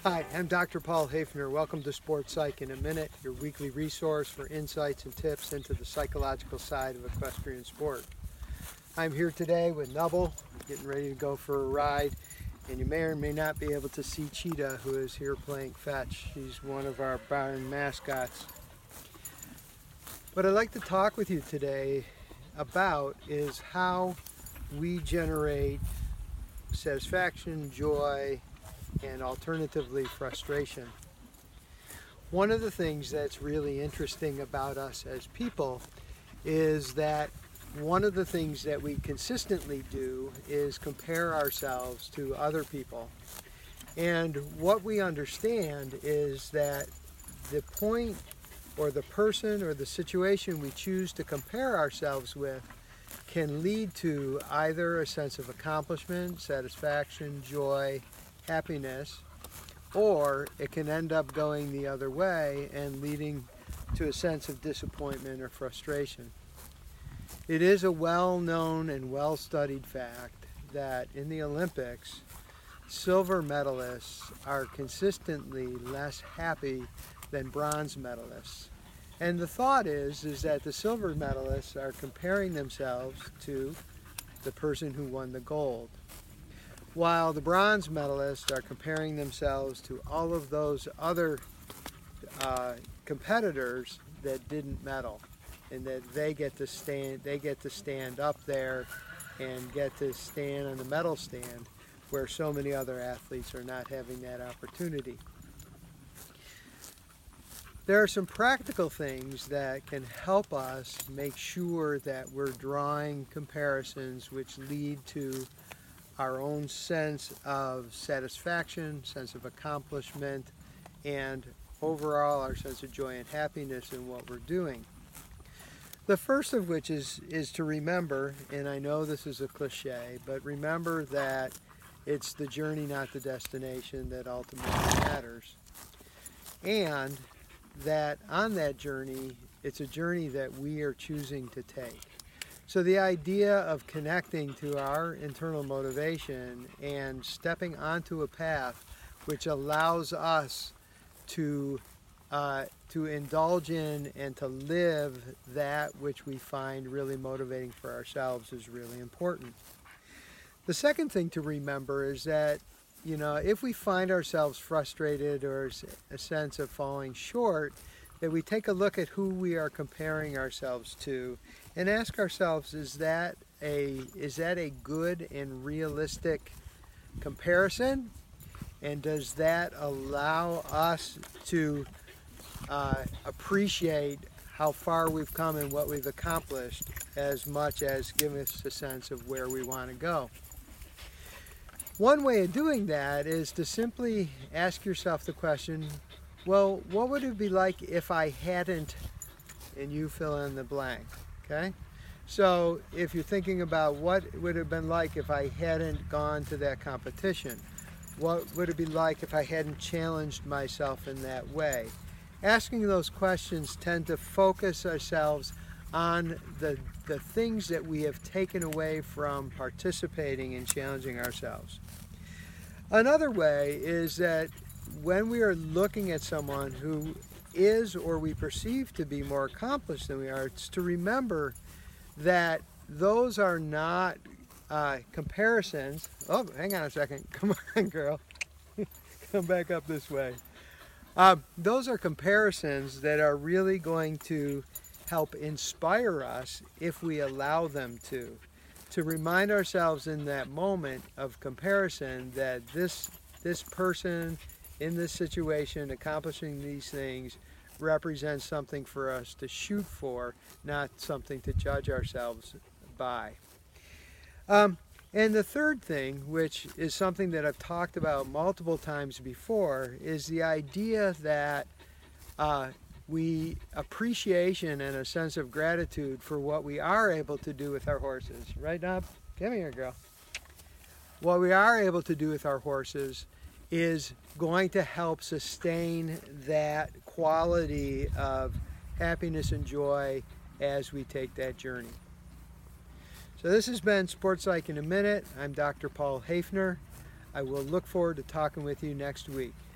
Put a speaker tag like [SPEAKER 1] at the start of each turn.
[SPEAKER 1] Hi, I'm Dr. Paul Hafner. Welcome to Sports Psych in a Minute, your weekly resource for insights and tips into the psychological side of equestrian sport. I'm here today with Nubble, getting ready to go for a ride, and you may or may not be able to see Cheetah, who is here playing fetch. She's one of our barn mascots. What I'd like to talk with you today about is how we generate satisfaction, joy, and alternatively frustration. One of the things that's really interesting about us as people is that one of the things that we consistently do is compare ourselves to other people. And what we understand is that the point or the person or the situation we choose to compare ourselves with can lead to either a sense of accomplishment, satisfaction, joy, happiness, or it can end up going the other way and leading to a sense of disappointment or frustration. It is a well-known and well-studied fact that in the Olympics, silver medalists are consistently less happy than bronze medalists. And the thought is that the silver medalists are comparing themselves to the person who won the gold, while the bronze medalists are comparing themselves to all of those other competitors that didn't medal, and that they get to stand up there and get to stand on the medal stand, where so many other athletes are not having that opportunity. There are some practical things that can help us make sure that we're drawing comparisons which lead to our own sense of satisfaction, sense of accomplishment, and overall our sense of joy and happiness in what we're doing. The first of which is to remember, and I know this is a cliche, but remember that it's the journey, not the destination, that ultimately matters. And that on that journey, it's a journey that we are choosing to take. So the idea of connecting to our internal motivation and stepping onto a path which allows us to indulge in and to live that which we find really motivating for ourselves is really important. The second thing to remember is that, if we find ourselves frustrated or a sense of falling short, that we take a look at who we are comparing ourselves to and ask ourselves, is that a good and realistic comparison? And does that allow us to appreciate how far we've come and what we've accomplished, as much as give us a sense of where we want to go? One way of doing that is to simply ask yourself the question, well, what would it be like if I hadn't, and you fill in the blank, okay? So if you're thinking about what would it have been like if I hadn't gone to that competition, what would it be like if I hadn't challenged myself in that way? Asking those questions tend to focus ourselves on the things that we have taken away from participating and challenging ourselves. Another way is that when we are looking at someone who is or we perceive to be more accomplished than we are, it's to remember that those are not comparisons. Oh, hang on a second. Come on, girl. Come back up this way. Those are comparisons that are really going to help inspire us if we allow them to remind ourselves in that moment of comparison that this person in this situation accomplishing these things represents something for us to shoot for, not something to judge ourselves by. And the third thing, which is something that I've talked about multiple times before, is the idea that appreciation and a sense of gratitude for what we are able to do with our horses. Right, Nub? Come here, girl. What we are able to do with our horses is going to help sustain that quality of happiness and joy as we take that journey. So this has been Sports Psych in a Minute. I'm Dr. Paul Hafner. I will look forward to talking with you next week.